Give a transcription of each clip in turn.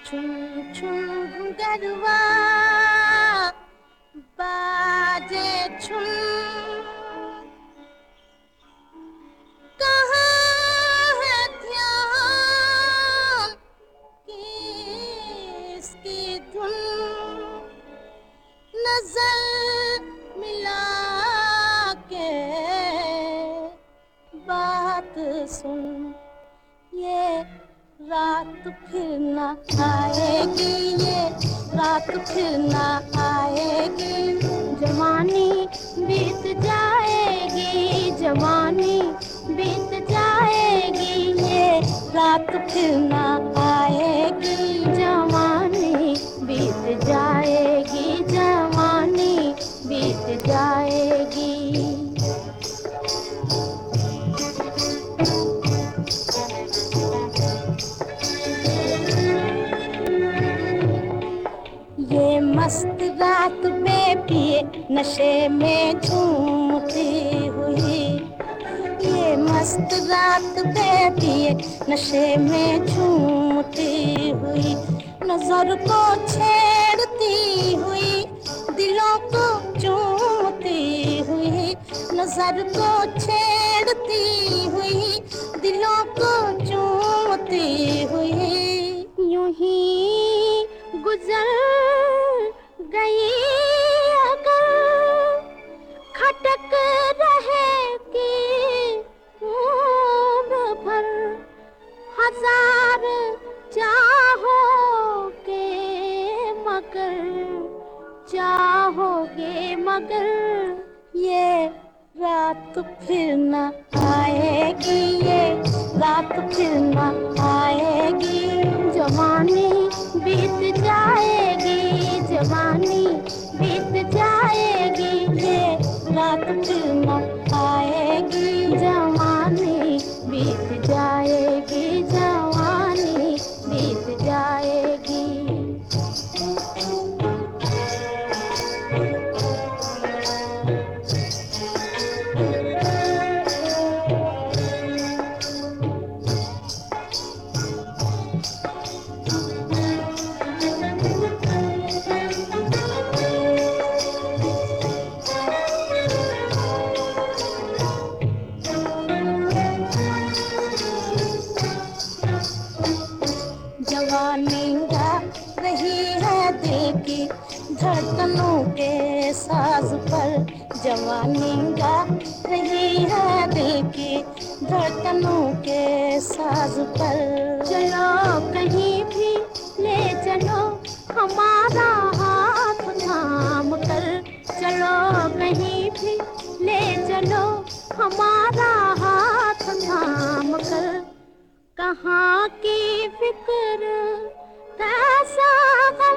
छुम छुम घुंघरवा बाजे छुम, कहाँ है ध्यान किसकी धुन, नजर मिला के बात सुन, ये रात फिर न आएगी, ये रात फिर न आएगी, जवानी बीत जाएगी, जवानी बीत जाएगी, ये रात फिर न आएगी, जवानी बीत जाएगी, जवानी बीत जाएगी। ये मस्त रात बेपिए नशे में झूमती हुई, ये मस्त रात बेपिए नशे में झूमती हुई, नजर को छेड़ती हुई, दिलों को चूमती हुई, नजर को छेड़ती हुई, दिलों को चूमती हुई, यूं ही गुजर गई अगर खटक रहेगी उम्र भर, हजार चाहोगे मगर, चाहोगे मगर, ये रात फिर न आएगी, ये रात फिर न आएगी, जवानी बीत जाएगी, जवानी बीत जाएगी, ये रात फिर न आएगी, जवानी बीत जाएगी, जवानी बीत जाएगी। जवानी गा रही है दिल की धड़कनों के साज पर, जवानी गा रही है दिल की धड़कनों के साज पर, चलो कहीं भी ले चलो हमारा हाथ थाम कर, चलो कहीं भी ले चलो हमारा हाथ थाम कर, कहाँ की फिक्र कैसा गम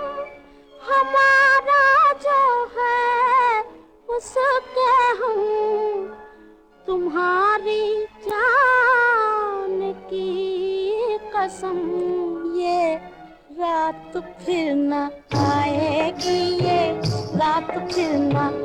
हमारा जो है उसके हम, तुम्हारी जान की कसम, ये रात फिर न आएगी, ये रात फिर न